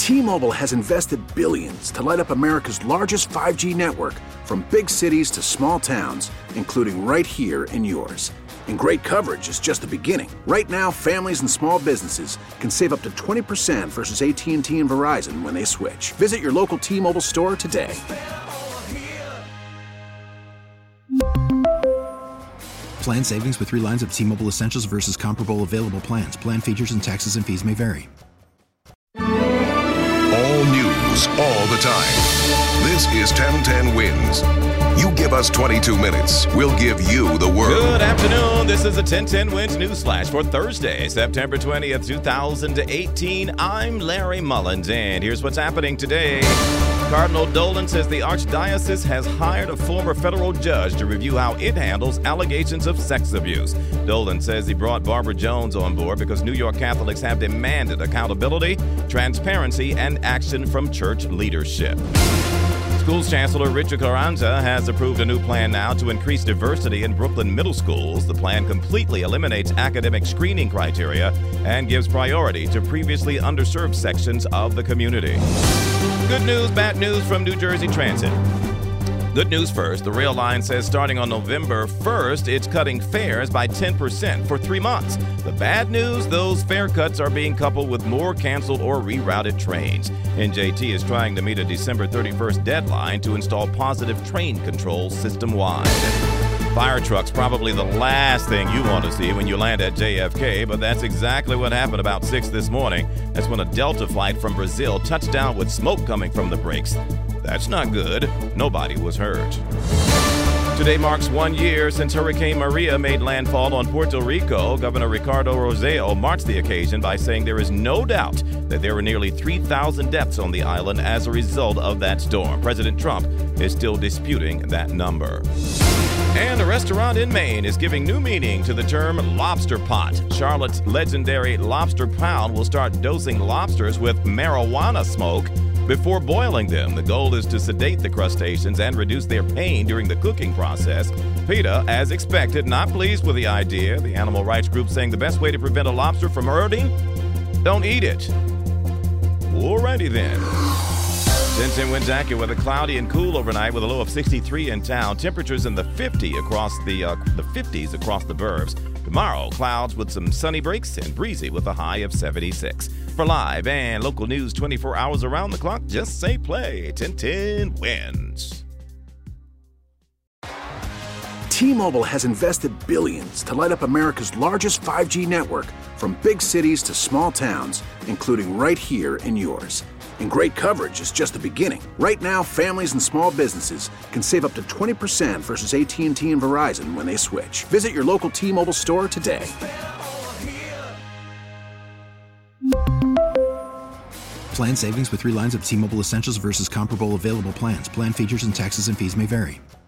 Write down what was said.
T-Mobile has invested billions to light up America's largest 5G network, from big cities to small towns, including right here in yours. And great coverage is just the beginning. Right now, families and small businesses can save up to 20% versus AT&T and Verizon when they switch. Visit your local T-Mobile store today. Plan savings with 3 lines of T-Mobile Essentials versus comparable available plans. Plan features and taxes and fees may vary. All news, all the time. This is 1010 Wins. You give us 22 minutes, we'll give you the world. Good afternoon. This is the 1010 Wins News Flash for Thursday, September 20th, 2018. I'm Larry Mullins, and here's what's happening today. Cardinal Dolan says the Archdiocese has hired a former federal judge to review how it handles allegations of sex abuse. Dolan says he brought Barbara Jones on board because New York Catholics have demanded accountability, transparency, and action from church leadership. Schools Chancellor Richard Carranza has approved a new plan now to increase diversity in Brooklyn middle schools. The plan completely eliminates academic screening criteria and gives priority to previously underserved sections of the community. Good news, bad news from New Jersey Transit. Good news first. The rail line says starting on November 1st, it's cutting fares by 10% for 3 months. The bad news, those fare cuts are being coupled with more canceled or rerouted trains. NJT is trying to meet a December 31st deadline to install positive train control system-wide. Fire trucks, probably the last thing you want to see when you land at JFK, but that's exactly what happened about 6 this morning. That's when a Delta flight from Brazil touched down with smoke coming from the brakes. That's not good. Nobody was hurt. Today marks 1 year since Hurricane Maria made landfall on Puerto Rico. Governor Ricardo Rossello marked the occasion by saying there is no doubt that there were nearly 3,000 deaths on the island as a result of that storm. President Trump is still disputing that number. And a restaurant in Maine is giving new meaning to the term lobster pot. Charlotte's legendary Lobster Pound will start dosing lobsters with marijuana smoke before boiling them. The goal is to sedate the crustaceans and reduce their pain during the cooking process. PETA, as expected, not pleased with the idea. The animal rights group saying the best way to prevent a lobster from hurting? Don't eat it. Alrighty then. 1010 Wins accurate weather, cloudy and cool overnight with a low of 63 in town. Temperatures in the 50s across the burbs. Tomorrow, clouds with some sunny breaks and breezy with a high of 76. For live and local news 24 hours around the clock, just say play. 1010 Wins. T-Mobile has invested billions to light up America's largest 5G network, from big cities to small towns, including right here in yours. And great coverage is just the beginning. Right now, families and small businesses can save up to 20% versus AT&T and Verizon when they switch. Visit your local T-Mobile store today. Plan savings with 3 lines of T-Mobile Essentials versus comparable available plans. Plan features and taxes and fees may vary.